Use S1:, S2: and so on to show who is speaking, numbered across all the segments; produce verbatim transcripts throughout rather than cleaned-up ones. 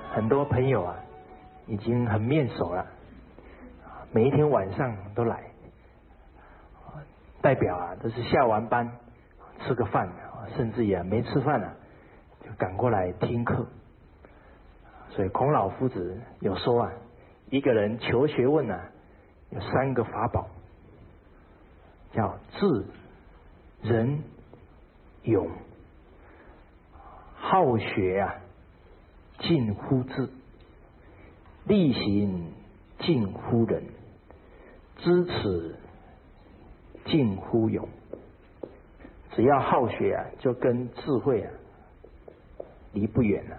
S1: 很多朋友啊，已经很面熟了，每一天晚上都来，代表啊都是下完班吃个饭，甚至也没吃饭啊，就赶过来听课。所以孔老夫子有说啊，一个人求学问啊，有三个法宝，叫智、仁、勇。好学啊，近乎智；力行近乎仁；知耻近乎勇。只要好学啊，就跟智慧啊离不远了。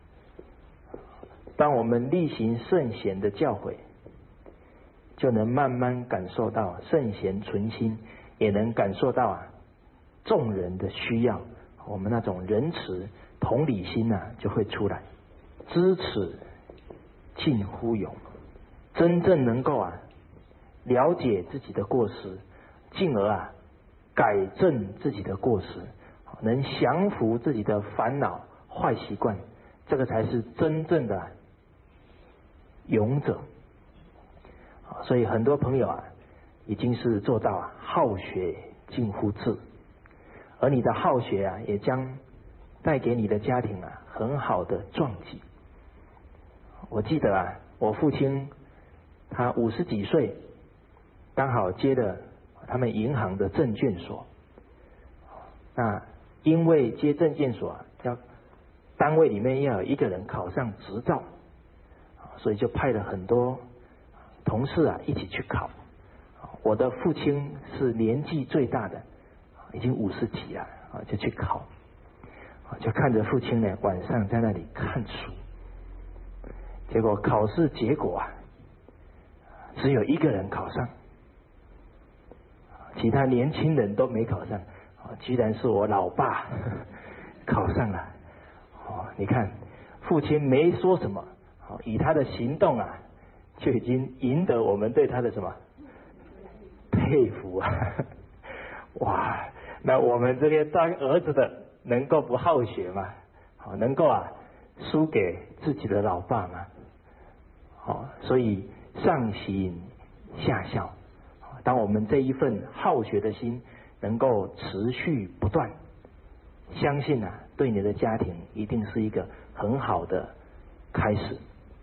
S1: 当我们力行圣贤的教诲，就能慢慢感受到圣贤存心，也能感受到啊众人的需要，我们那种仁慈同理心啊就会出来。知耻近乎勇，真正能够啊了解自己的过失，进而啊改正自己的过失，能降服自己的烦恼坏习惯，这个才是真正的勇者。所以很多朋友啊已经是做到啊好学近乎智，而你的好学啊也将带给你的家庭啊很好的撞击。我记得啊我父亲他五十几岁，刚好接了他们银行的证券所，那因为接证券所啊要单位里面要有一个人考上执照，所以就派了很多同事啊一起去考。我的父亲是年纪最大的，已经五十几了，就去考，就看着父亲呢晚上在那里看书。结果考试结果啊只有一个人考上，其他年轻人都没考上，居然是我老爸考上了。你看父亲没说什么，以他的行动啊就已经赢得我们对他的什么佩服啊！哇，那我们这些当儿子的能够不好学吗？能够啊输给自己的老爸吗？所以上行下效，当我们这一份好学的心能够持续不断，相信啊对你的家庭一定是一个很好的开始。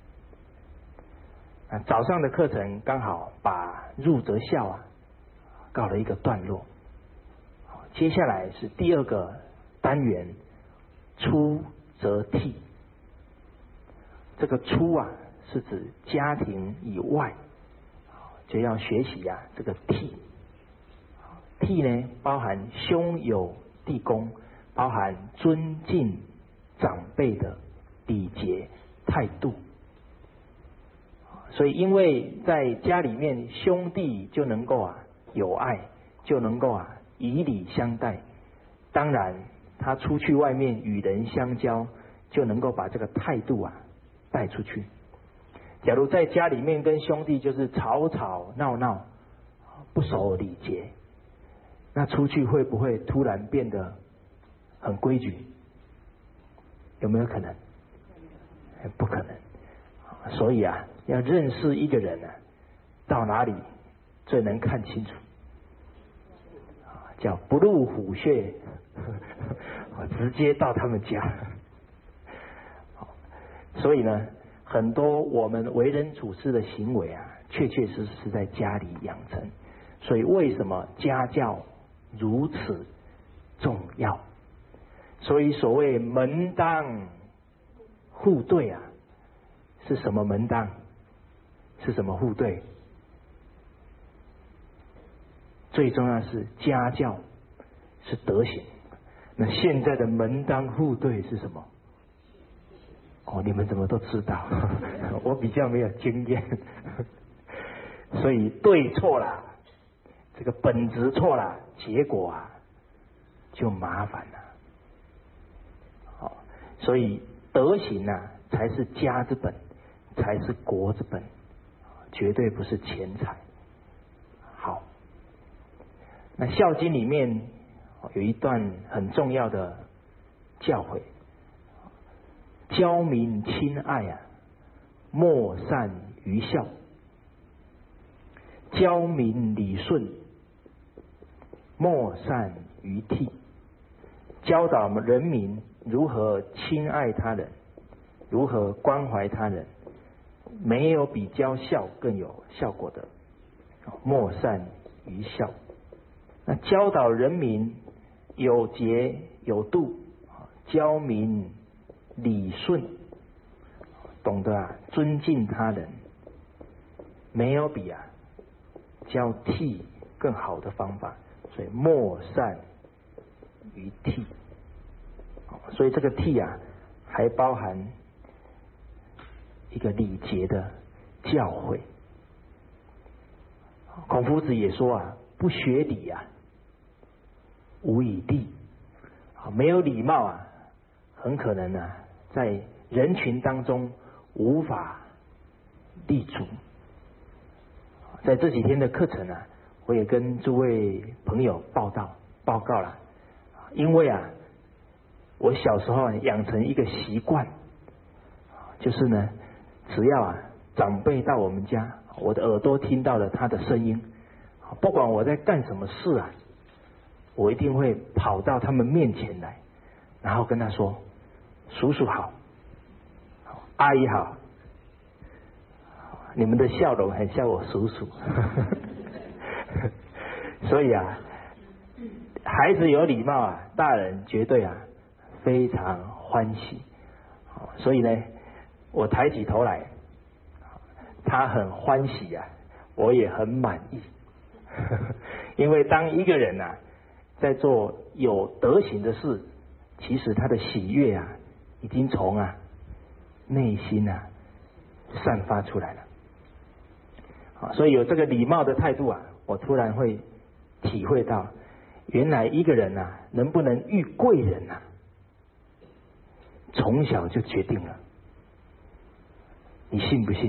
S1: 早上的课程刚好把入则孝啊告了一个段落，接下来是第二个单元，出则悌。这个出啊是指家庭以外，就要学习啊这个悌。悌呢包含兄友弟恭，包含尊敬长辈的礼节态度。所以因为在家里面兄弟就能够啊有爱，就能够啊以礼相待，当然他出去外面与人相交，就能够把这个态度啊带出去。假如在家里面跟兄弟就是吵吵闹闹，不守礼节，那出去会不会突然变得很规矩？有没有可能？不可能。所以啊要认识一个人啊，到哪里最能看清楚，叫不入虎穴，直接到他们家。所以呢很多我们为人处事的行为啊，确确实实是在家里养成。所以为什么家教如此重要？所以所谓门当户对啊，是什么门当？是什么户对？最重要是家教，是德行。那现在的门当户对是什么？哦，你们怎么都知道？我比较没有经验，所以对错啦，这个本质错了，结果啊就麻烦了。好，所以德行啊才是家之本，才是国之本，绝对不是钱财。好，那《孝经》里面有一段很重要的教诲， 教民亲爱啊，莫善于孝；教民理顺，莫善于悌。教导人民如何亲爱他人，如何关怀他人，没有比教孝更有效果的。莫善于孝。那教导人民有节有度，教民理顺，懂得啊尊敬他人，没有比啊教悌更好的方法。所以莫善于悌。所以这个悌啊，还包含一个礼节的教诲。孔夫子也说啊，不学礼啊，无以立。没有礼貌啊，很可能啊，在人群当中无法立足。在这几天的课程啊，我也跟诸位朋友报道报告了，因为啊，我小时候养成一个习惯，就是呢，只要啊长辈到我们家，我的耳朵听到了他的声音，不管我在干什么事啊，我一定会跑到他们面前来，然后跟他说：“叔叔好，阿姨好。”你们的笑容很像我叔叔。所以啊，孩子有礼貌啊，大人绝对啊非常欢喜。所以呢，我抬起头来，他很欢喜啊，我也很满意。因为当一个人啊在做有德行的事，其实他的喜悦啊已经从啊内心啊散发出来了。所以有这个礼貌的态度啊，我突然会体会到，原来一个人啊能不能遇贵人啊，从小就决定了。你信不信？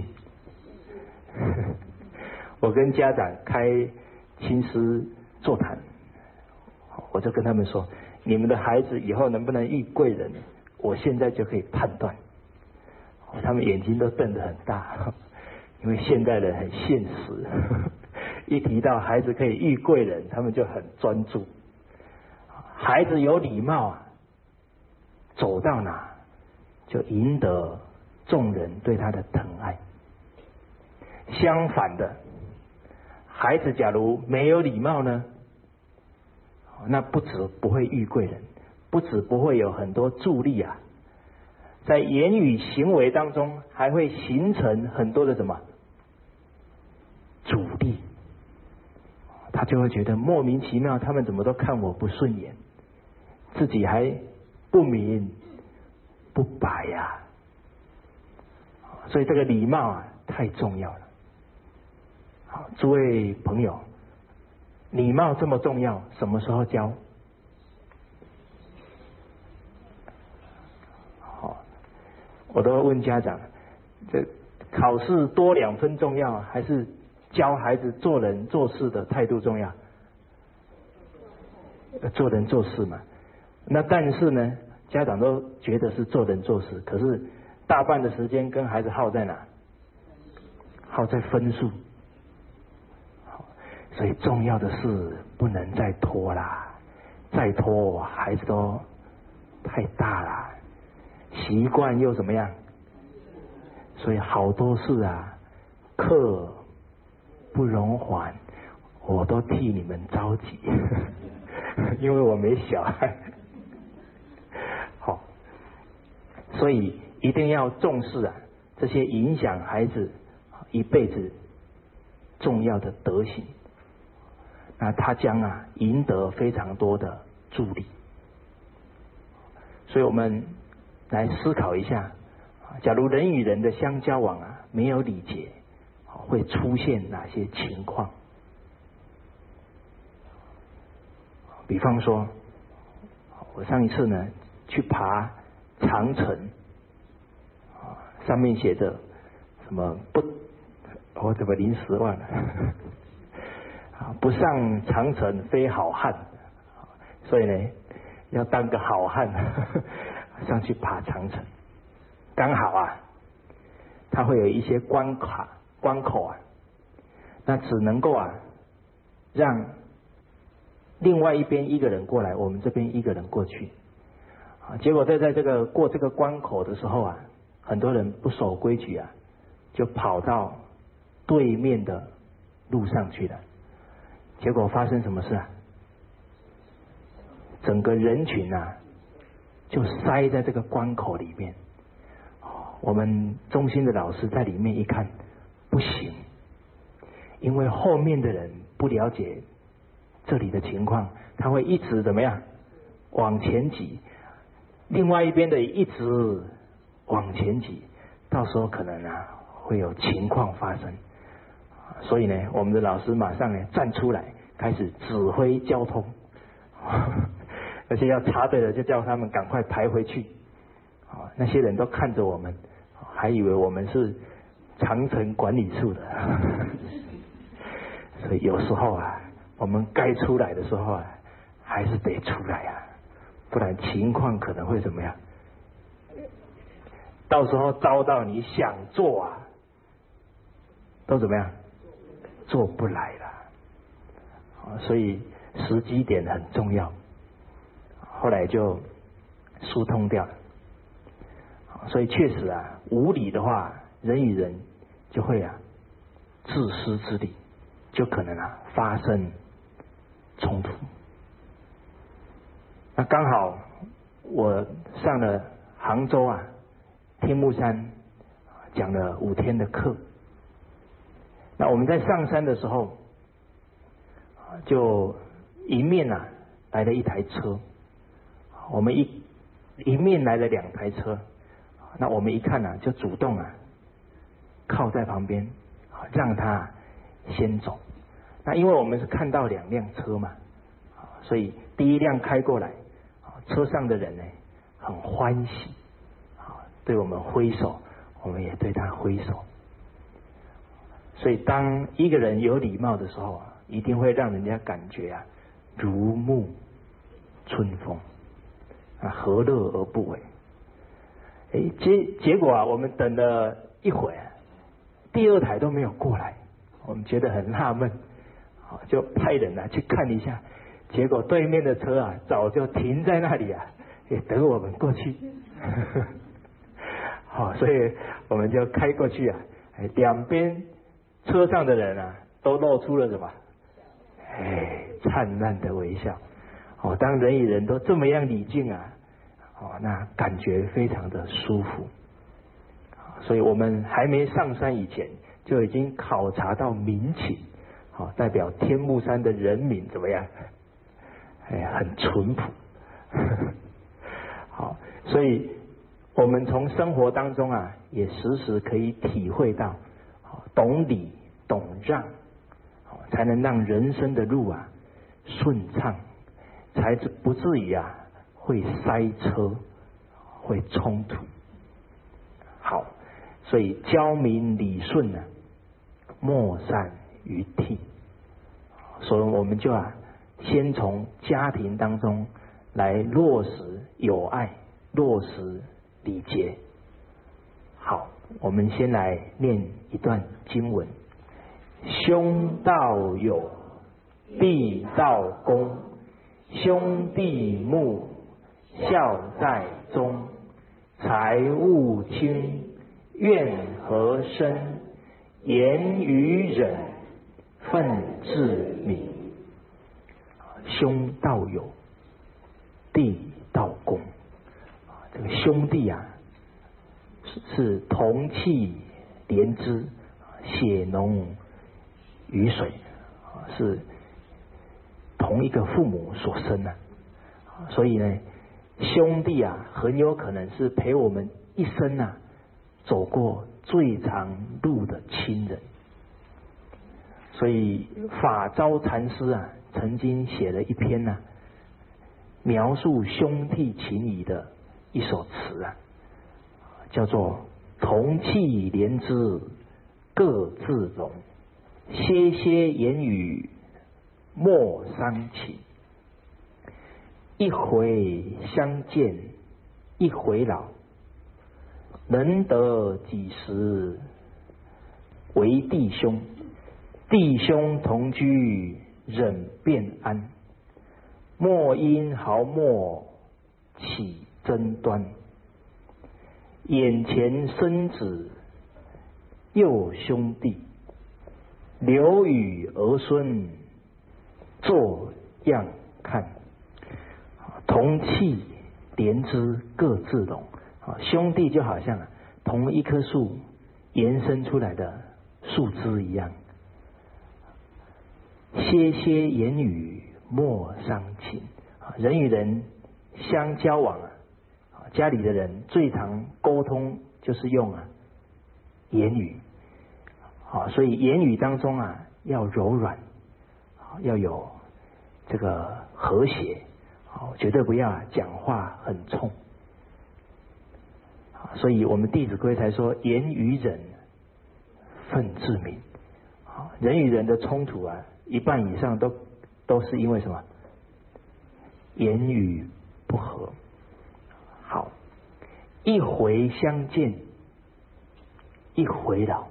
S1: 我跟家长开亲师座谈，我就跟他们说，你们的孩子以后能不能遇贵人，我现在就可以判断。他们眼睛都瞪得很大，因为现代人很现实，一提到孩子可以遇贵人，他们就很专注。孩子有礼貌啊，走到哪就赢得众人对他的疼爱。相反的，孩子假如没有礼貌呢，那不止不会遇贵人，不止不会有很多助力啊，在言语行为当中还会形成很多的什么阻力。他就会觉得莫名其妙，他们怎么都看我不顺眼，自己还不明不白呀、啊。所以这个礼貌啊太重要了。好，诸位朋友，礼貌这么重要，什么时候教？好，我都问家长，这考试多两分重要，还是教孩子做人做事的态度重要？做人做事嘛。那但是呢，家长都觉得是做人做事，可是大半的时间跟孩子耗在哪？耗在分数。所以重要的事不能再拖啦，再拖孩子都太大啦，习惯又怎么样？所以好多事啊，课不容缓，我都替你们着急，因为我没小孩。好，所以一定要重视啊这些影响孩子一辈子重要的德行。那他将啊赢得非常多的助力。所以我们来思考一下，假如人与人的相交往啊没有礼节，会出现哪些情况？比方说，我上一次呢去爬长城，上面写着什么不，我怎么临时忘了？不上长城非好汉，所以呢要当个好汉上去爬长城。 刚好啊，它会有一些关卡关口啊，那只能够啊，让另外一边一个人过来，我们这边一个人过去。啊，结果在在这个过这个关口的时候啊，很多人不守规矩啊，就跑到对面的路上去了。结果发生什么事啊？整个人群啊，就塞在这个关口里面。我们中心的老师在里面一看，不行，因为后面的人不了解这里的情况，他会一直怎么样往前挤，另外一边的一直往前挤，到时候可能啊会有情况发生。所以呢，我们的老师马上呢站出来，开始指挥交通，而且要插队的就叫他们赶快排回去。那些人都看着我们，还以为我们是长城管理处的。所以有时候啊，我们该出来的时候啊，还是得出来啊，不然情况可能会怎么样？到时候遭到你想做啊，都怎么样？做不来了。所以时机点很重要。后来就疏通掉了。所以确实啊，无理的话，人与人就会啊自私自利，就可能啊发生冲突。那刚好我上了杭州啊天目山讲了五天的课。那我们在上山的时候，就迎面啊来了一台车，我们一迎面来了两台车。那我们一看啊，就主动啊靠在旁边，让他先走。那因为我们是看到两辆车嘛，所以第一辆开过来，车上的人呢很欢喜，对我们挥手，我们也对他挥手。所以当一个人有礼貌的时候，一定会让人家感觉啊如沐春风，啊何乐而不为？哎，结结果啊，我们等了一会儿，第二台都没有过来，我们觉得很纳闷，就派人啊去看一下，结果对面的车啊早就停在那里啊，也等我们过去。好，所以我们就开过去啊，两边车上的人啊都露出了什么？哎，灿烂的微笑。哦，当人与人都这么样礼敬啊。哦，那感觉非常的舒服，所以我们还没上山以前，就已经考察到民情，好，代表天目山的人民怎么样？哎，很淳朴。好，所以我们从生活当中啊，也时时可以体会到，懂礼懂让，才能让人生的路啊顺畅，才不至于啊。会塞车，会冲突。好，所以教民理顺呢、啊，莫善于替。所以我们就啊，先从家庭当中来落实友爱，落实礼节。好，我们先来念一段经文：兄道友，弟道恭，兄弟睦。孝在中，财物轻，怨和生，言语忍，愤自泯。兄道友，弟道恭。这个兄弟啊，是同气连枝，血浓于水，是同一个父母所生的，所以呢。兄弟啊，很有可能是陪我们一生啊走过最长路的亲人。所以法昭禅师啊，曾经写了一篇呢、啊，描述兄弟情谊的一首词啊，叫做“同气连枝各自荣，歇歇言语莫伤情。一回相见一回老， 能得几时为弟兄？弟兄同居忍便安，莫因毫末起争端。眼前生子幼兄弟，留与儿孙作样看。同气连枝各自荣。兄弟就好像同一棵树延伸出来的树枝一样。歇歇言语莫伤情。人与人相交往啊，家里的人最常沟通就是用啊言语。好，所以言语当中啊要柔软，要有这个和谐，绝对不要啊讲话很冲。所以我们《弟子规》才说言语忍，忿自泯。人与人的冲突啊，一半以上都都是因为什么？言语不合。好，一回相见一回老。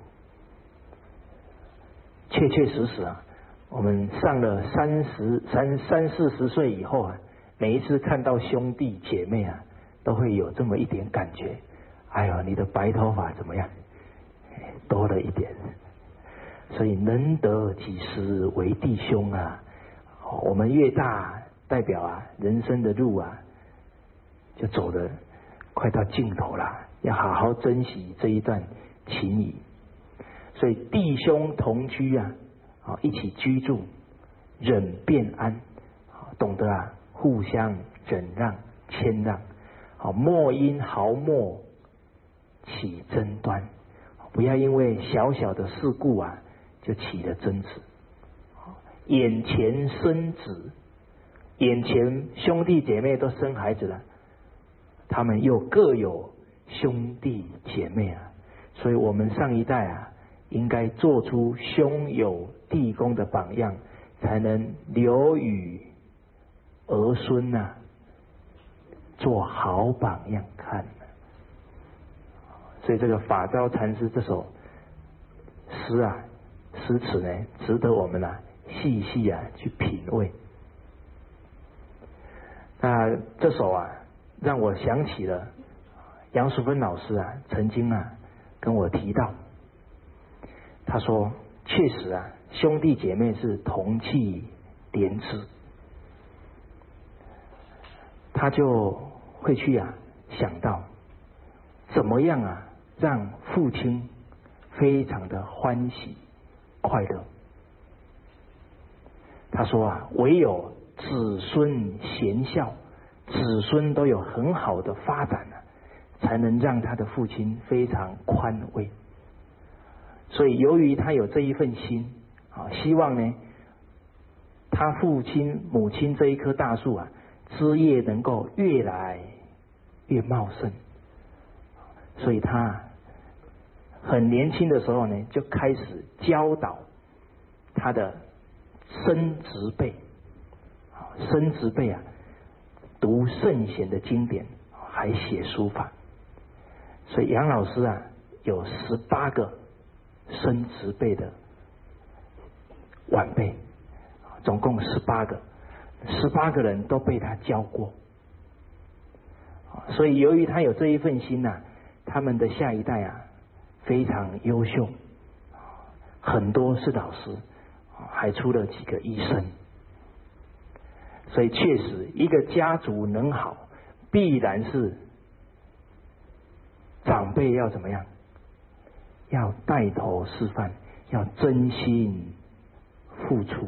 S1: 确确实实啊，我们上了三十三三四十岁以后啊，每一次看到兄弟姐妹啊，都会有这么一点感觉。哎呦，你的白头发怎么样？多了一点。所以能得几时为弟兄啊？我们越大，代表啊人生的路啊，就走得快到尽头了，要好好珍惜这一段情谊。所以弟兄同居啊，一起居住，忍便安，懂得啊互相忍让谦让，莫因毫末起争端。不要因为小小的事故啊就起了争执。眼前生子，眼前兄弟姐妹都生孩子了，他们又各有兄弟姐妹啊，所以我们上一代啊应该做出兄友弟恭的榜样，才能留与儿孙啊做好榜样看。所以这个法昭禅师这首诗啊诗词呢，值得我们啊细细啊去品味。那这首啊让我想起了杨淑芬老师啊曾经啊跟我提到，他说确实啊兄弟姐妹是同气连枝，他就会去啊想到怎么样啊让父亲非常的欢喜快乐。他说啊，唯有子孙贤孝，子孙都有很好的发展啊，才能让他的父亲非常宽慰。所以由于他有这一份心啊，希望呢他父亲母亲这一棵大树啊枝叶能够越来越茂盛，所以他很年轻的时候呢就开始教导他的生侄辈，生侄辈啊读圣贤的经典，还写书法。所以杨老师啊有十八个生侄辈的晚辈，总共十八个，十八个人都被他教过。所以由于他有这一份心啊，他们的下一代啊非常优秀，很多是老师，还出了几个医生。所以确实一个家族能好，必然是长辈要怎么样，要带头示范，要真心付出。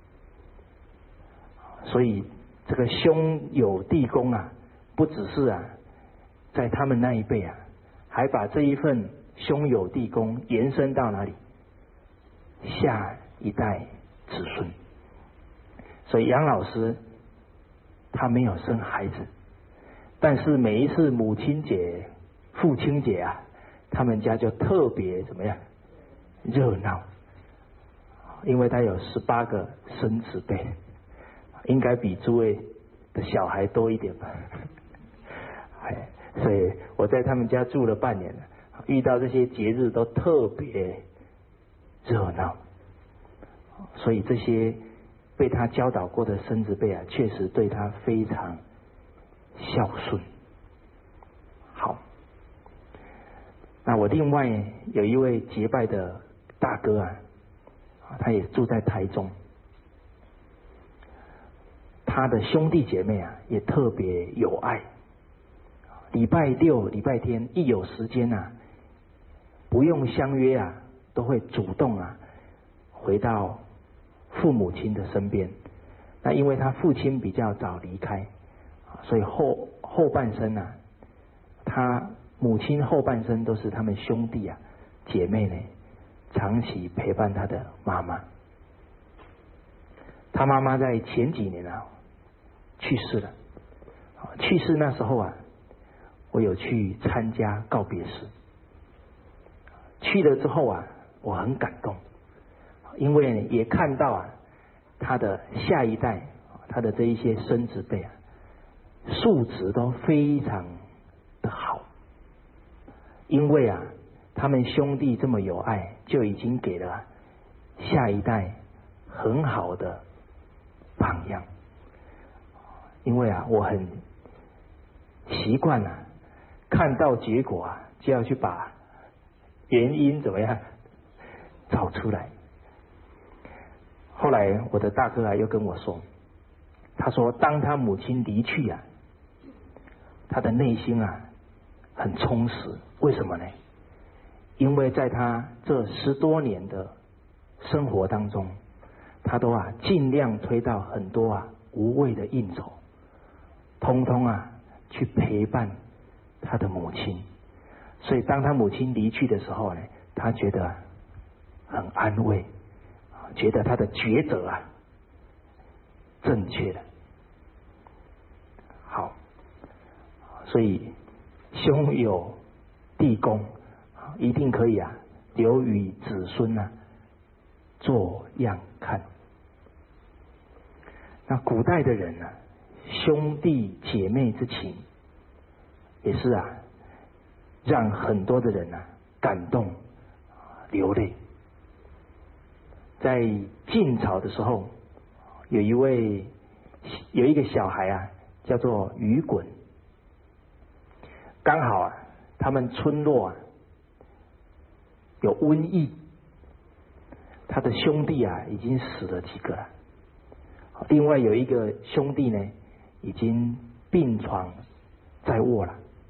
S1: 所以这个兄友弟恭啊，不只是啊在他们那一辈啊，还把这一份兄友弟恭延伸到哪里？下一代子孙。所以杨老师他没有生孩子，但是每一次母亲节、父亲节啊，他们家就特别怎么样热闹，因为他有十八个生子辈，应该比诸位的小孩多一点吧。 所以我在他们家住了半年了，遇到这些节日都特别热闹。所以这些被他教导过的孙子辈啊，确实对他非常孝顺。好，那我另外有一位结拜的大哥啊，他也住在台中，他的兄弟姐妹啊也特别有爱。礼拜六、礼拜天一有时间啊，不用相约啊，都会主动啊回到父母亲的身边。那因为他父亲比较早离开，所以后后半生啊，他母亲后半生都是他们兄弟啊姐妹呢长期陪伴他的妈妈。他妈妈在前几年啊去世了，去世那时候啊，我有去参加告别式。去了之后啊，我很感动，因为也看到啊他的下一代，他的这一些孙子辈啊，素质都非常的好。因为啊他们兄弟这么有爱，就已经给了下一代很好的榜样。因为啊我很习惯啊看到结果啊就要去把原因怎么样找出来。后来我的大哥啊又跟我说，他说当他母亲离去啊，他的内心啊很充实。为什么呢？因为在他这十多年的生活当中，他都啊尽量推到很多啊无谓的应酬，通通啊去陪伴他的母亲。所以当他母亲离去的时候呢，他觉得很安慰，觉得他的抉择啊正确的。好，所以兄友弟恭一定可以啊留与子孙啊做样看。那古代的人啊，兄弟姐妹之情也是啊让很多的人啊感动流泪。在晋朝的时候，有一位有一个小孩啊叫做于衮，刚好啊他们村落啊有瘟疫，他的兄弟啊已经死了几个了，另外有一个兄弟呢已经病床在卧了。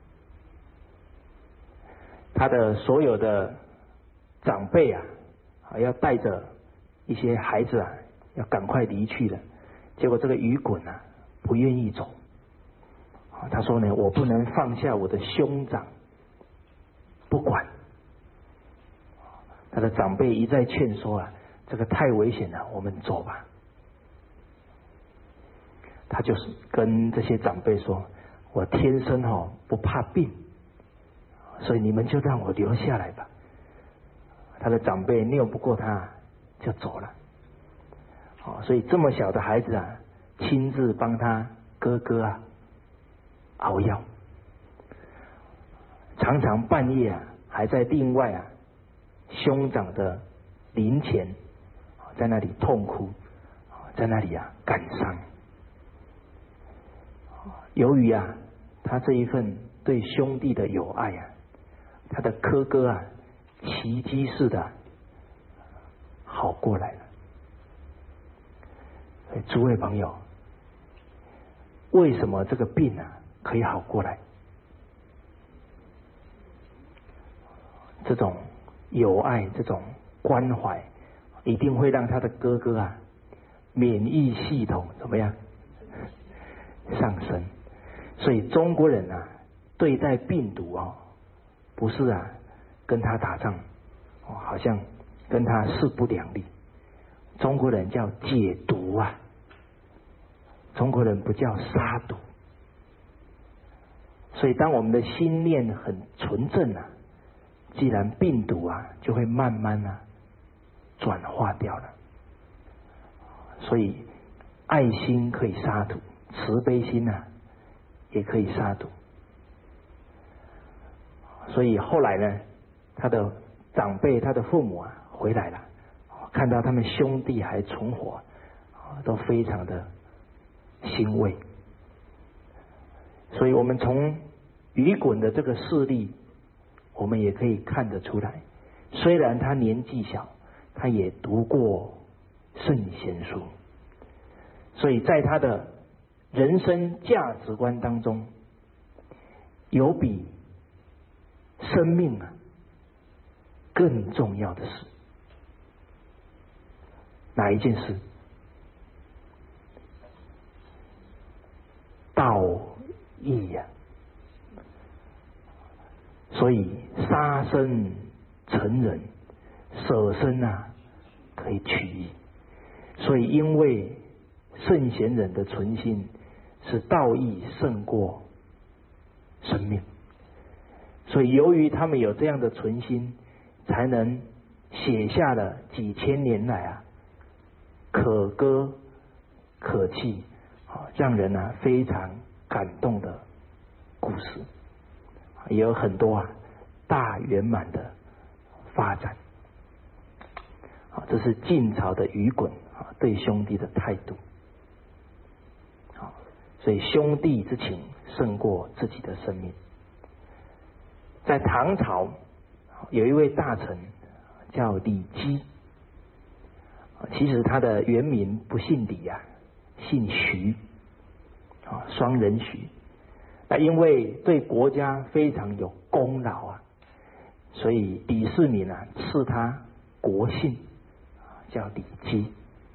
S1: 他的所有的长辈啊要带着一些孩子啊要赶快离去了，结果这个于衮啊不愿意走。他说呢，我不能放下我的兄长不管。他的长辈一再劝说啊，这个太危险了，我们走吧。他就是跟这些长辈说，我天生哦不怕病，所以你们就让我留下来吧。他的长辈拗不过他就走了。所以这么小的孩子啊，亲自帮他哥哥啊熬药，常常半夜啊还在另外啊兄长的灵前在那里痛哭，在那里啊感伤。由于啊他这一份对兄弟的友爱啊，他的哥哥啊奇迹似的好过来了。诸位朋友，为什么这个病啊可以好过来？这种友爱，这种关怀，一定会让他的哥哥啊免疫系统怎么样上升。所以中国人啊对待病毒哦，不是啊跟他打仗哦，好像跟他势不两立。中国人叫解毒啊，中国人不叫杀毒。所以当我们的心念很纯正啊，既然病毒啊就会慢慢啊转化掉了。所以爱心可以杀毒，慈悲心啊也可以杀毒。 所以后来呢，他的长辈、他的父母啊回来了，看到他们兄弟还存活，都非常的欣慰。所以我们从雨滚的这个事例，我们也可以看得出来，虽然他年纪小，他也读过圣贤书，所以在他的人生价值观当中，有比生命啊更重要的事。哪一件事？道义呀、啊。所以杀身成仁，舍身啊可以取义。所以因为圣贤人的存心是道义胜过生命，所以由于他们有这样的存心，才能写下了几千年来啊可歌可泣，让人啊非常感动的故事，也有很多啊大圆满的发展。这是晋朝的雨滚对兄弟的态度。所以兄弟之情胜过自己的生命。在唐朝有一位大臣叫李基，其实他的原名不姓李啊，姓徐，双人徐。那因为对国家非常有功劳啊，所以李世民啊赐他国姓，叫李基。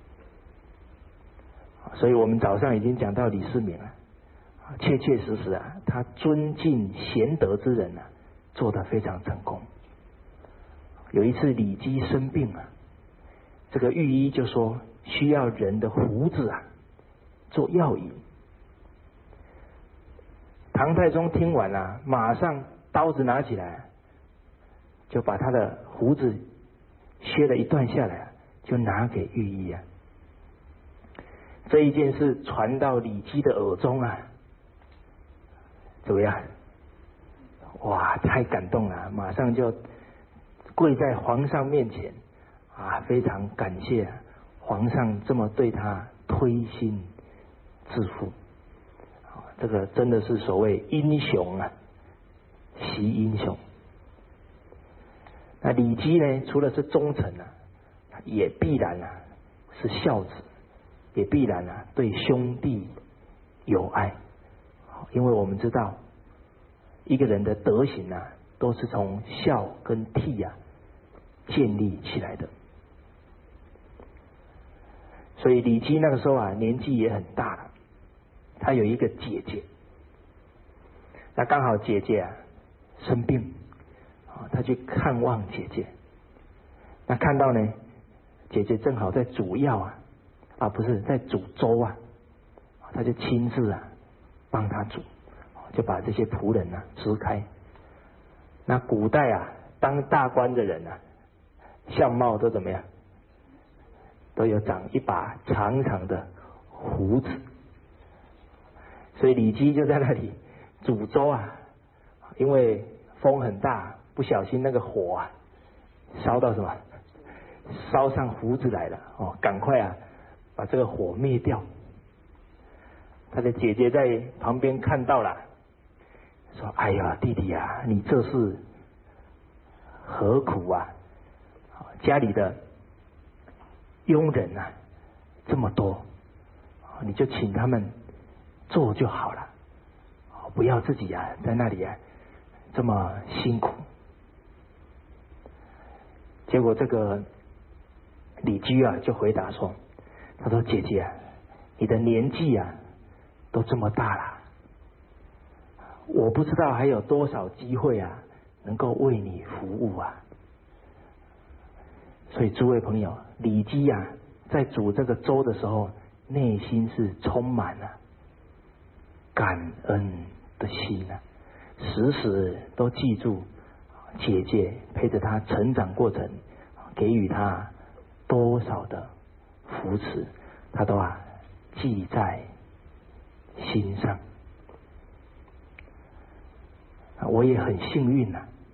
S1: 所以我们早上已经讲到李世民了，确确实实啊，他尊敬贤德之人啊，做得非常成功。有一次李基生病啊，这个御医就说需要人的胡子啊做药引。唐太宗听完啊，马上刀子拿起来，就把他的胡子削了一段下来，就拿给御医啊。这一件事传到李基的耳中啊，怎么样？哇，太感动了，马上就跪在皇上面前啊，非常感谢皇上这么对他推心置腹。这个真的是所谓英雄啊，惜英雄。那李基呢，除了是忠臣啊，也必然啊是孝子，也必然啊对兄弟有爱。因为我们知道一个人的德行啊，都是从孝跟悌啊建立起来的。所以李基那个时候啊，年纪也很大了，他有一个姐姐，那刚好姐姐啊生病，他去看望姐姐，那看到呢，姐姐正好在煮药啊，啊不是在煮粥啊，他就亲自啊帮他煮，就把这些仆人啊支开。那古代啊当大官的人啊，相貌都怎么样？都有长一把长长的胡子。所以李基就在那里煮粥啊，因为风很大，不小心那个火啊烧到什么，烧上胡子来了哦，赶快啊把这个火灭掉。他的姐姐在旁边看到了，说：“哎呀，弟弟啊，你这是何苦啊？家里的佣人啊这么多，你就请他们做就好了，不要自己啊在那里啊这么辛苦。”结果这个李基啊就回答说：“他说姐姐啊，你的年纪啊都这么大了，我不知道还有多少机会啊能够为你服务啊。”所以诸位朋友，李基啊在煮这个粥的时候，内心是充满了感恩的心啊，时时都记住姐姐陪着他成长过程，给予他多少的扶持，他都啊记在心上。我也很幸运啊，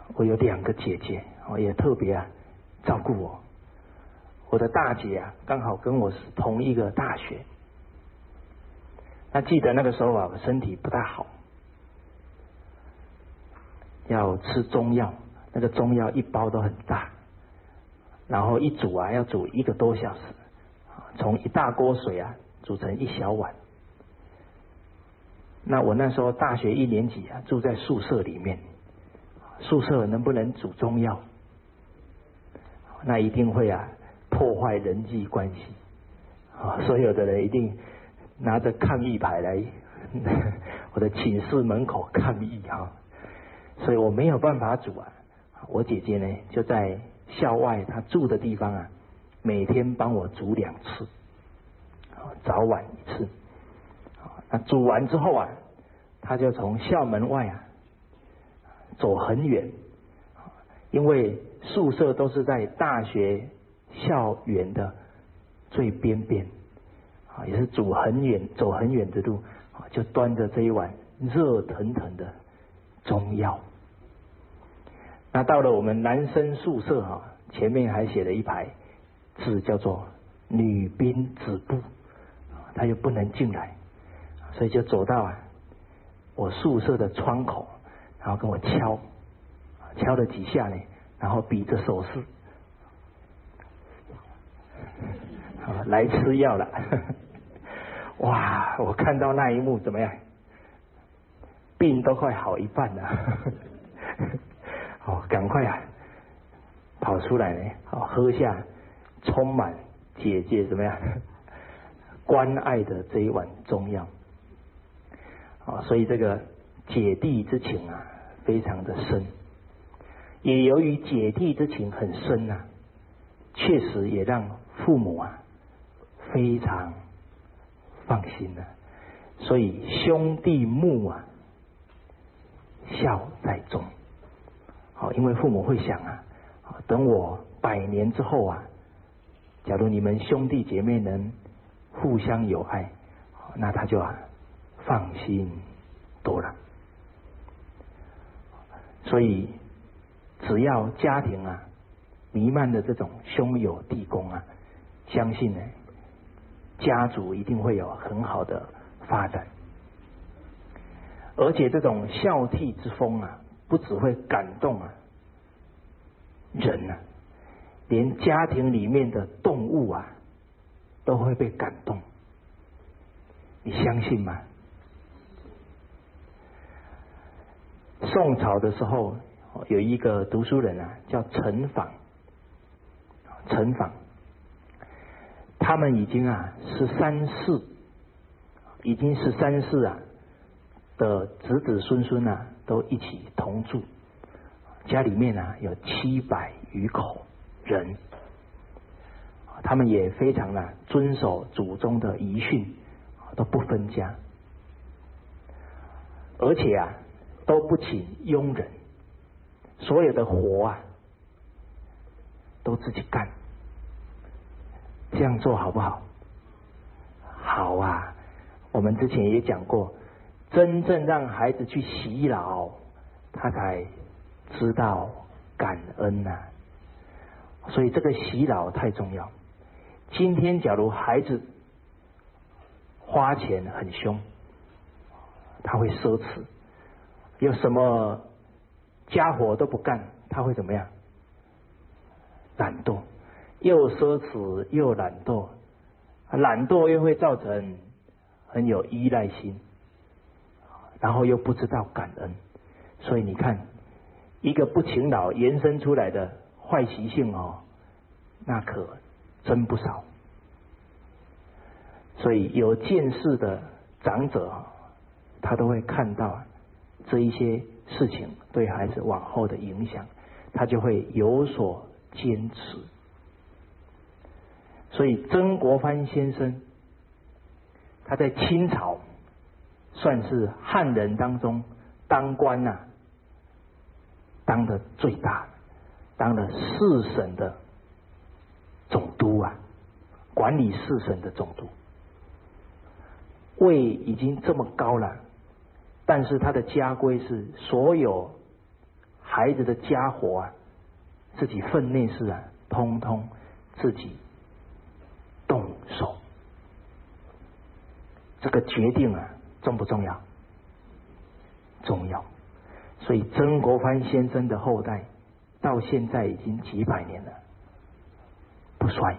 S1: 我有两个姐姐，我也特别啊照顾我。我的大姐啊，刚好跟我是同一个大学。那记得那个时候啊，我身体不太好，要吃中药，那个中药一包都很大，然后一煮啊要煮一个多小时，从一大锅水啊煮成一小碗。那我那时候大学一年级啊，住在宿舍里面，宿舍能不能煮中药？那一定会啊破坏人际关系啊！所有的人一定拿着抗议牌来我的寝室门口抗议哈，所以我没有办法煮啊。我姐姐呢就在校外她住的地方啊，每天帮我煮两次，早晚一次。那煮完之后啊，她就从校门外啊走很远，因为宿舍都是在大学校园的最边边。也是煮很远走很远的路，就端着这一碗热腾腾的中药。那到了我们男生宿舍哈，前面还写了一排字叫做女兵止步，他又不能进来，所以就走到啊我宿舍的窗口，然后跟我敲敲了几下呢，然后比着手势来吃药了。哇！我看到那一幕怎么样？病都快好一半了。哦，赶快啊，跑出来呢！好，喝下充满姐姐怎么样关爱的这一碗中药。啊，所以这个姐弟之情啊，非常的深。也由于姐弟之情很深啊，确实也让父母啊非常放心了，所以兄弟睦啊，孝在中。好，因为父母会想啊，等我百年之后啊，假如你们兄弟姐妹能互相有爱，那他就啊放心多了。所以只要家庭啊弥漫的这种兄友弟恭啊，相信呢家族一定会有很好的发展。而且这种孝悌之风啊，不只会感动啊人啊，连家庭里面的动物啊都会被感动。你相信吗？宋朝的时候有一个读书人啊叫陈昉，陈昉他们已经啊十三世，已经十三世啊的子子孙孙啊都一起同住，家里面啊有七百余口人，他们也非常啊遵守祖宗的遗训，都不分家，而且啊都不请佣人，所有的活啊都自己干。这样做好不好？好啊！我们之前也讲过，真正让孩子去洗脑，他才知道感恩呐、啊。所以这个洗脑太重要。今天假如孩子花钱很凶，他会奢侈，有什么家活都不干，他会怎么样？懒惰。又奢侈又懒惰，懒惰又会造成很有依赖心，然后又不知道感恩，所以你看，一个不勤劳延伸出来的坏习性哦，那可真不少。所以有见识的长者，他都会看到这一些事情对孩子往后的影响，他就会有所坚持。所以曾国藩先生他在清朝算是汉人当中当官啊当的最大，当了四省的总督啊，管理四省的总督，位已经这么高了，但是他的家规是所有孩子的家活啊，自己分内事啊，通通自己动手。这个决定啊，重不重要？重要。所以曾国藩先生的后代到现在已经几百年了，不衰。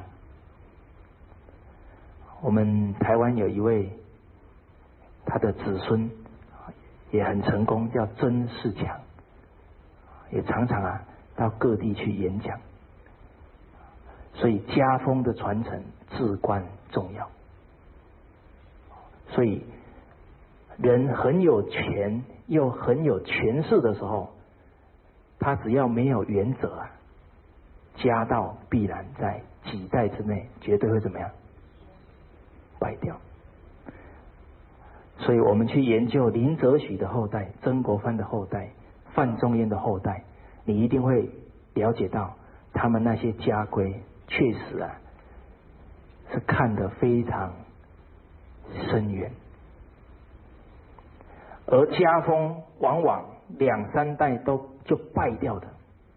S1: 我们台湾有一位他的子孙也很成功，叫曾仕强，也常常啊到各地去演讲。所以家风的传承至关重要。所以人很有权又很有权势的时候，他只要没有原则啊，家道必然在几代之内绝对会怎么样？败掉。所以我们去研究林则徐的后代、曾国藩的后代、范仲淹的后代，你一定会了解到他们那些家规确实啊是看得非常深远，而家风往往两三代都就败掉的，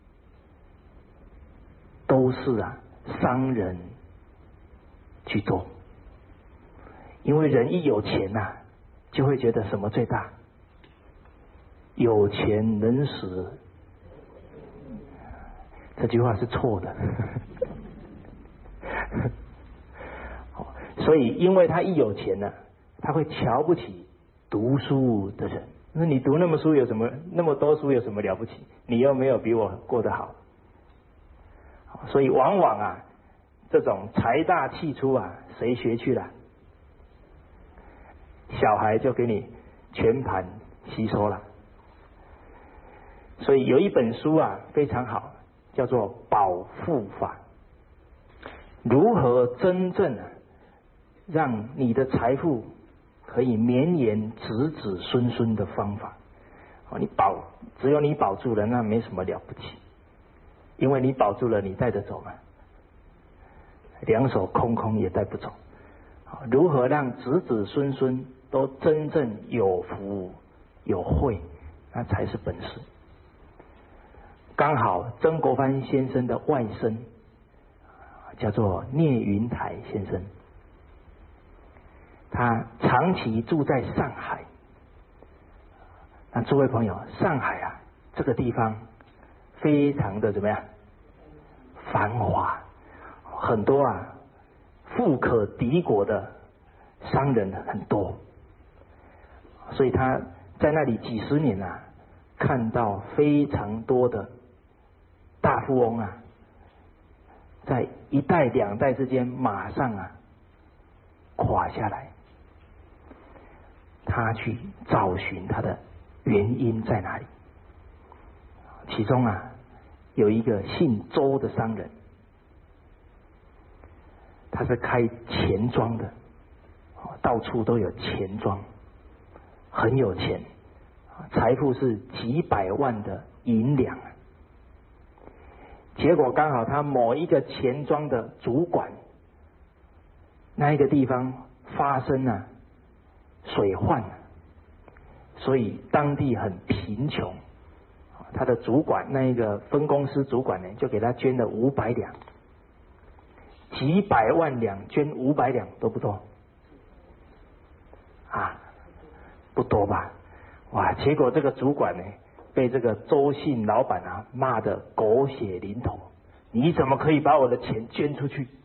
S1: 都是啊商人居多。因为人一有钱呐、啊，就会觉得什么最大？有钱能使，这句话是错的。所以，因为他一有钱呢、啊，他会瞧不起读书的人。那你读那么书有什么？那么多书有什么了不起？你又没有比我过得好。所以，往往啊，这种财大气粗啊，谁学去了？小孩就给你全盘吸收了。所以有一本书啊非常好，叫做《保富法》，如何真正啊让你的财富可以绵延子子孙孙的方法。你保，只有你保住了，那没什么了不起，因为你保住了，你带着走嘛，两手空空也带不走。如何让子子孙孙都真正有福有慧，那才是本事。刚好曾国藩先生的外甥叫做聂云台先生，他长期住在上海。那诸位朋友，上海啊这个地方非常的怎么样？繁华，很多啊富可敌国的商人很多，所以他在那里几十年啊，看到非常多的大富翁啊，在一代两代之间马上啊垮下来。他去找寻他的原因在哪里？其中啊有一个姓周的商人，他是开钱庄的，到处都有钱庄，很有钱，财富是几百万的银两。结果刚好他某一个钱庄的主管，那一个地方发生了水患，所以当地很贫穷。他的主管，那一个分公司主管呢，就给他捐了五百两，几百万两捐五百两多不多？啊，不多吧？哇！结果这个主管呢，被这个周姓老板啊骂得狗血淋头，你怎么可以把我的钱捐出去？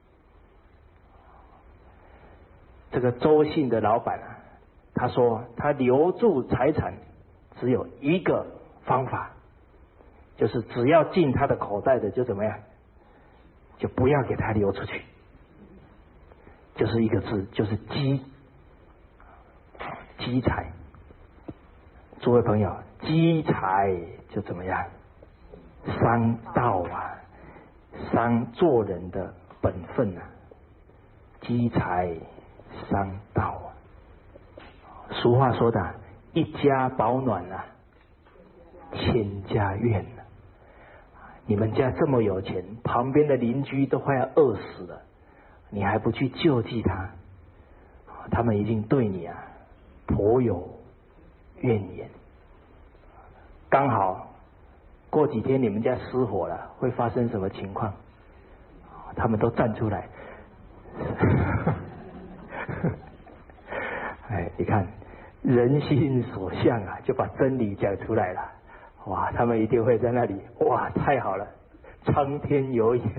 S1: 这个周姓的老板啊，他说他留住财产只有一个方法，就是只要进他的口袋的就怎么样，就不要给他流出去，就是一个字，就是积，积财。诸位朋友，积财就怎么样？伤道啊，伤做人的本分啊，积财伤道啊。俗话说的，一家保暖啊，千家怨啊。你们家这么有钱，旁边的邻居都快要饿死了，你还不去救济他，他们一定对你啊颇有怨言。刚好过几天你们家失火了，会发生什么情况？他们都站出来。哎，你看人心所向啊，就把真理讲出来了。哇，他们一定会在那里，哇，太好了，苍天有眼。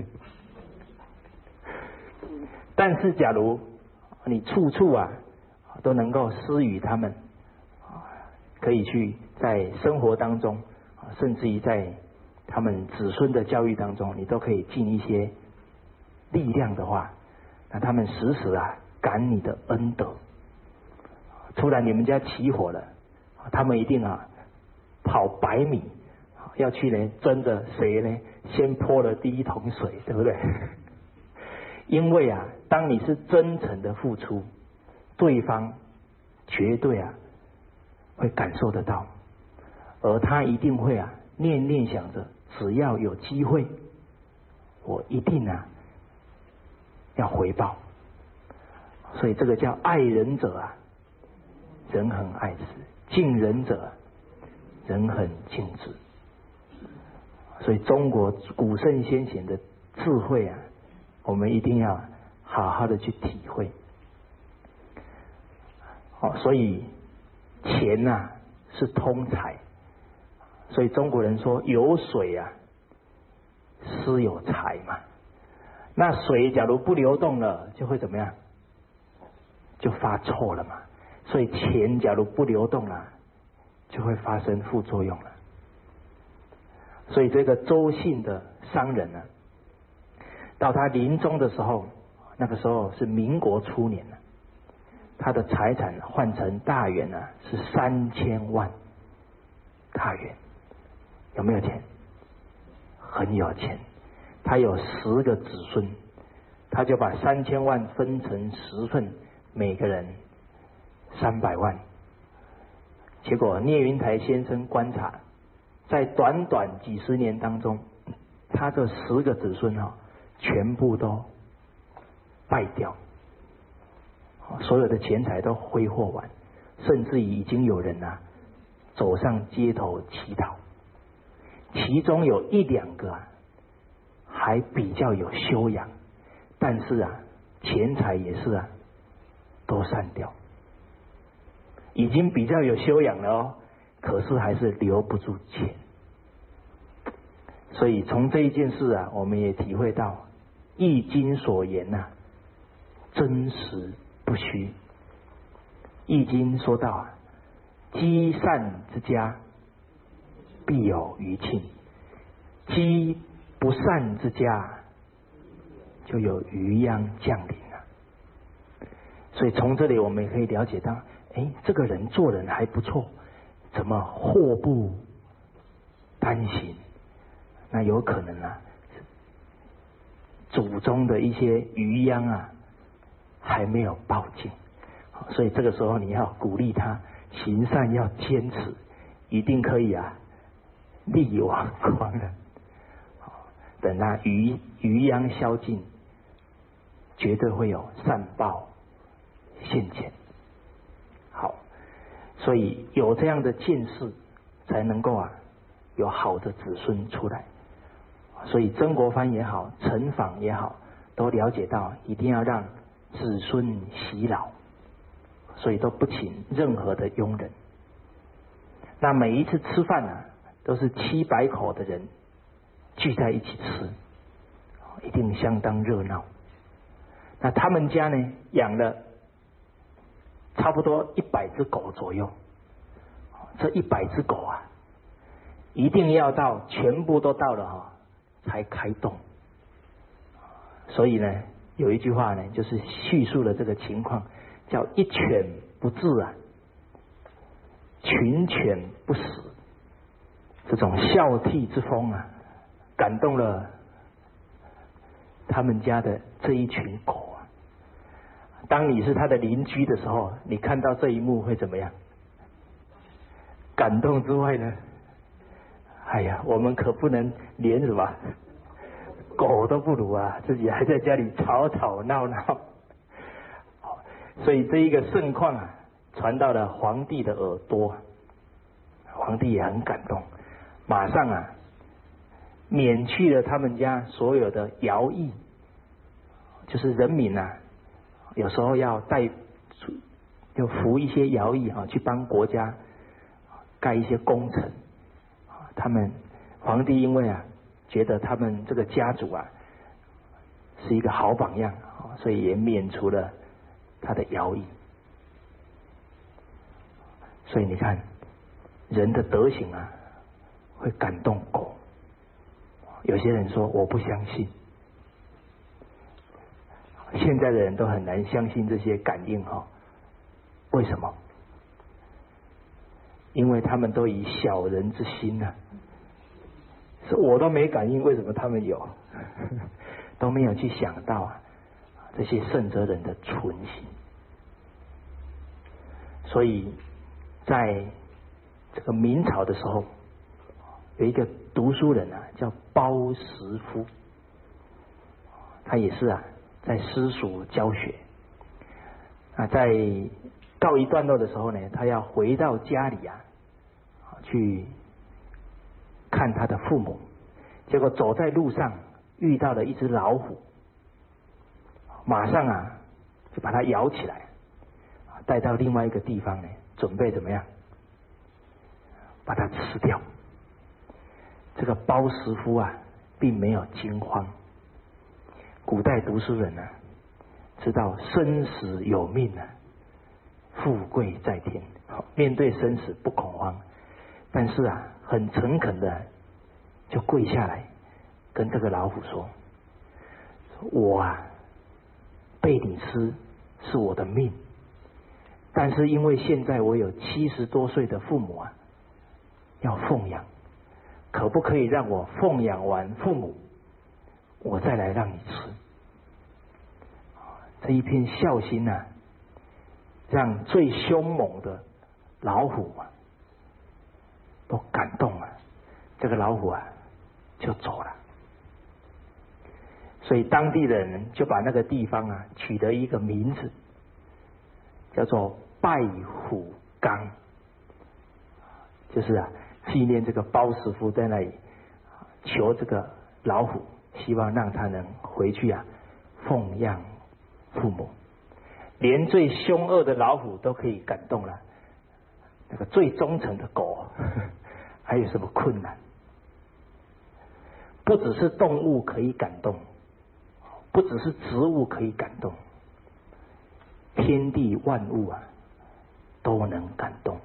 S1: 但是假如你处处啊都能够施予他们，可以去在生活当中，甚至于在他们子孙的教育当中，你都可以尽一些力量的话，那他们时时啊感你的恩德。突然你们家起火了，他们一定啊跑百米要去呢争着谁呢先泼了第一桶水，对不对？因为啊当你是真诚的付出，对方绝对啊会感受得到，而他一定会啊念念想着，只要有机会我一定啊要回报。所以这个叫爱人者啊人恒爱之，敬人者人恒敬之。所以中国古圣先贤的智慧啊，我们一定要好好的去体会。哦，所以钱啊是通财，所以中国人说有水啊斯有财嘛。那水假如不流动了，就会怎么样？就发臭了嘛。所以钱假如不流动了，就会发生副作用了。所以这个周姓的商人呢、啊，到他临终的时候，那个时候是民国初年了，他的财产换成大元呢、啊、是三千万大元，有没有钱？很有钱。他有十个子孙，他就把三千万分成十份，每个人三百万。结果聂云台先生观察，在短短几十年当中，他这十个子孙啊，全部都败掉，所有的钱财都挥霍完，甚至于已经有人啊走上街头乞讨，其中有一两个啊还比较有修养，但是啊钱财也是啊都散掉。已经比较有修养了哦，可是还是留不住钱。所以从这一件事啊，我们也体会到《易经》所言呐、啊，真实不虚。《易经》说到啊，积善之家必有余庆，积不善之家就有余殃降临啊。所以从这里我们也可以了解到，哎，这个人做人还不错，怎么祸不单行？那有可能啊，祖宗的一些余殃啊还没有报尽，所以这个时候你要鼓励他行善，要坚持，一定可以啊力挽狂澜。等他余余殃消尽，绝对会有善报现前。好，所以有这样的见识，才能够啊有好的子孙出来。所以曾国藩也好，陈昉也好，都了解到一定要让子孙习老，所以都不请任何的佣人。那每一次吃饭啊，都是七百口的人聚在一起吃，一定相当热闹。那他们家呢，养了差不多一百只狗左右，这一百只狗啊，一定要到全部都到了哈、哦，才开动。所以呢，有一句话呢，就是叙述了这个情况，叫一犬不治啊，群犬不死。这种孝悌之风啊，感动了他们家的这一群狗啊。当你是他的邻居的时候，你看到这一幕会怎么样？感动之外呢，哎呀，我们可不能连什么狗都不如啊，自己还在家里吵吵闹闹。所以这一个盛况啊，传到了皇帝的耳朵，皇帝也很感动，马上啊免去了他们家所有的徭役，就是人民啊，有时候要带就服一些徭役啊，去帮国家盖一些工程。他们皇帝因为啊，觉得他们这个家族啊是一个好榜样，所以也免除了他的徭役。所以你看，人的德行啊，会感动狗。有些人说我不相信，现在的人都很难相信这些感应哈。为什么？因为他们都以小人之心呢、啊，是我都没感应，为什么他们有？都没有去想到啊，这些圣哲人的存心。所以在这个明朝的时候，有一个读书人啊，叫包石夫，他也是啊，在私塾教学。啊，在告一段落的时候呢，他要回到家里啊，去看他的父母。结果走在路上遇到了一只老虎，马上啊就把它咬起来，带到另外一个地方呢，准备怎么样把它吃掉。这个包石夫啊，并没有惊慌。古代读书人啊，知道生死有命啊，富贵在天。面对生死不恐慌，但是啊，很诚恳的就跪下来，跟这个老虎说：“我啊，被你吃是我的命，但是因为现在我有七十多岁的父母啊，要奉养。可不可以让我奉养完父母，我再来让你吃？”这一片孝心啊，让最凶猛的老虎啊都感动了。这个老虎啊就走了。所以当地的人就把那个地方啊取得一个名字，叫做拜虎冈，就是啊纪念这个包师傅在那里求这个老虎，希望让他能回去啊奉养父母。连最凶恶的老虎都可以感动了，那个最忠诚的狗呵呵还有什么困难？不只是动物可以感动，不只是植物可以感动，天地万物啊都能感动。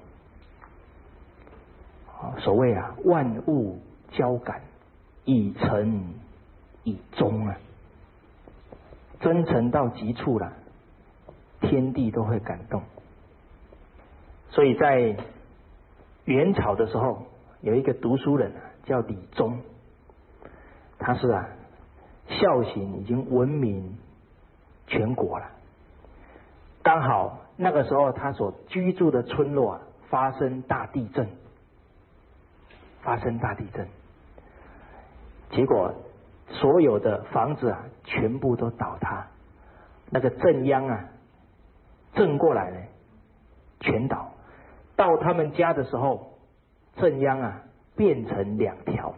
S1: 所谓啊，万物交感，以诚以忠啊，真诚到极处了，天地都会感动。所以在元朝的时候，有一个读书人啊，叫李宗，他是啊孝行已经闻名全国了。刚好那个时候他所居住的村落啊发生大地震，发生大地震，结果所有的房子啊全部都倒塌，那个震央啊震过来呢全倒。到他们家的时候，震央啊变成两条，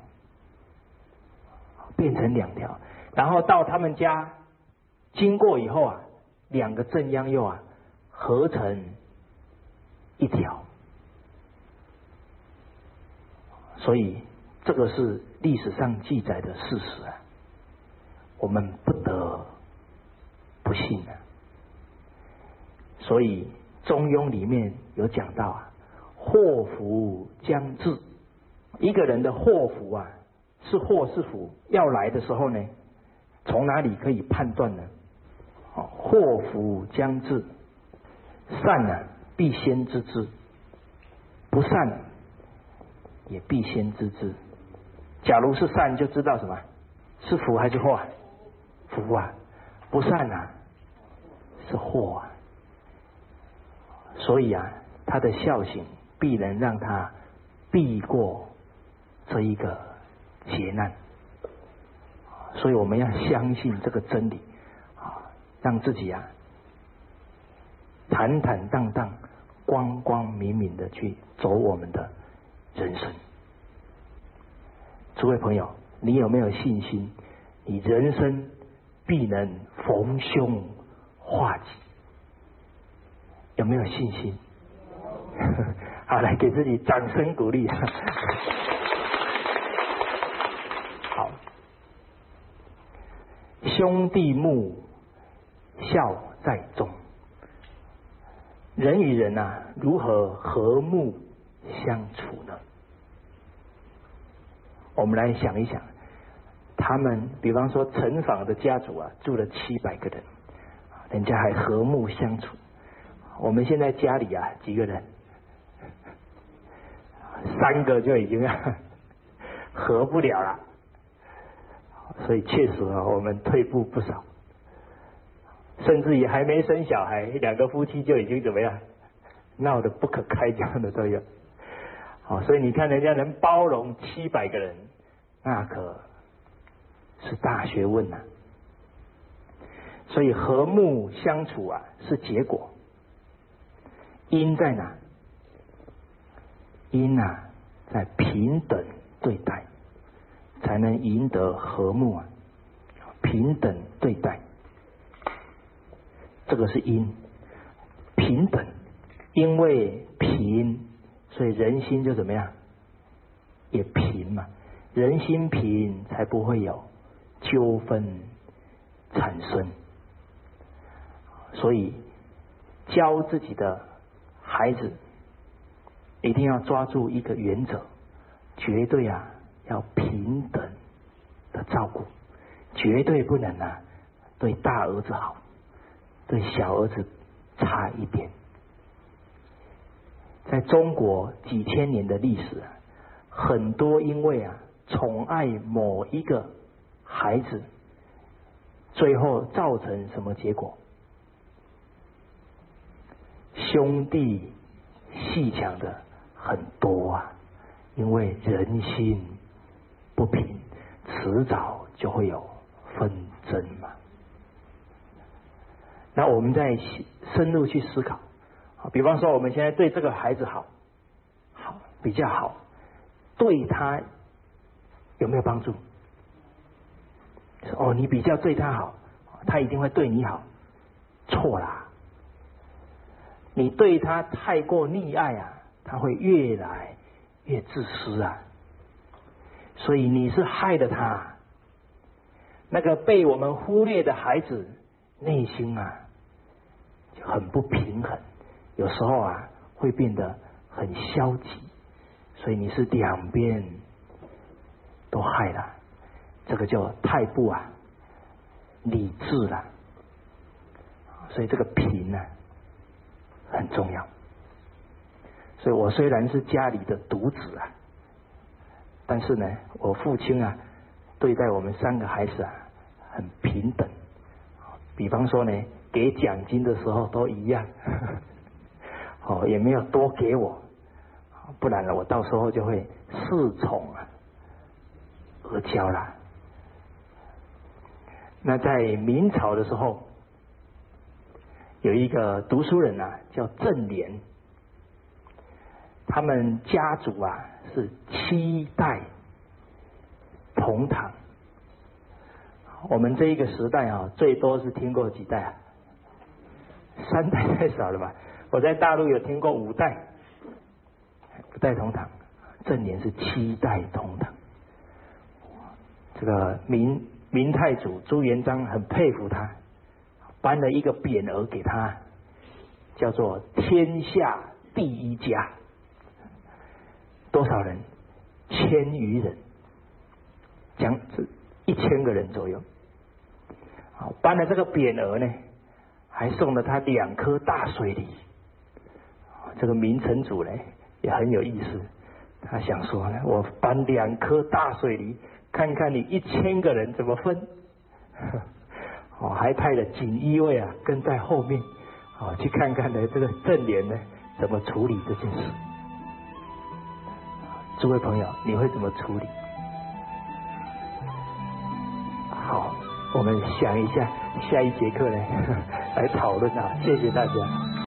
S1: 变成两条，然后到他们家经过以后啊，两个震央又啊合成一条。所以这个是历史上记载的事实啊，我们不得不信啊。所以中庸里面有讲到啊，祸福将至。一个人的祸福啊，是祸是福，要来的时候呢，从哪里可以判断呢？哦，祸福将至，善啊必先知之，不善也必先知之。假如是善，就知道什么是福还是祸啊？福啊。不善啊是祸啊。所以啊，他的孝行必能让他避过这一个劫难。所以我们要相信这个真理啊，让自己啊坦坦荡荡、光光明明的去走我们的人生。诸位朋友， 你有没有信心？你人生必能逢凶化吉，有没有信心？好，来给自己掌声鼓励。好，兄弟睦，孝在中。人与人啊，如何和睦相处呢？我们来想一想，他们比方说陈访的家族啊，住了七百个人，人家还和睦相处。我们现在家里啊，几个人？三个就已经合不了了，所以确实啊，我们退步不少，甚至于还没生小孩，两个夫妻就已经怎么样，闹得不可开交的都有。好，所以你看人家能包容七百个人，那可是大学问呐、啊。所以和睦相处啊，是结果。因在哪？因啊，在平等对待，才能赢得和睦啊。平等对待，这个是因。平等，因为平，所以人心就怎么样？也平嘛。人心平，才不会有纠纷产生。所以教自己的孩子，一定要抓住一个原则，绝对啊要平等的照顾，绝对不能啊对大儿子好，对小儿子差一点。在中国几千年的历史啊，很多因为啊宠爱某一个孩子，最后造成什么结果？兄弟阋墙的很多啊，因为人心不平，迟早就会有纷争嘛。那我们再深入去思考，比方说我们现在对这个孩子好，好比较好，对他有没有帮助？哦，你比较对他好，他一定会对你好，错啦。你对他太过溺爱啊，他会越来越自私啊。所以你是害了他。那个被我们忽略的孩子，内心啊就很不平衡，有时候啊会变得很消极。所以你是两边都害了，这个叫太不啊理智了。所以这个平啊很重要。所以我虽然是家里的独子啊，但是呢，我父亲啊对待我们三个孩子啊很平等。比方说呢，给奖金的时候都一样，哦，也没有多给我，不然呢，我到时候就会恃宠啊而骄啦。那在明朝的时候，有一个读书人啊，叫郑莲，他们家族啊是七代同堂。我们这一个时代啊，最多是听过几代啊？三代太少了吧？我在大陆有听过五代，五代同堂。郑莲是七代同堂。这个明明太祖朱元璋很佩服他，颁了一个匾额给他，叫做天下第一家。多少人？千余人，将一千个人左右。好，颁了这个匾额呢，还送了他两颗大水梨。这个明成祖呢也很有意思，他想说呢，我颁两颗大水梨，看看你一千个人怎么分。哦，还派了锦衣卫啊跟在后面，哦，去看看呢这个郑莲呢怎么处理这件事。诸位朋友，你会怎么处理？好，我们想一下，下一节课呢来讨论啊，谢谢大家。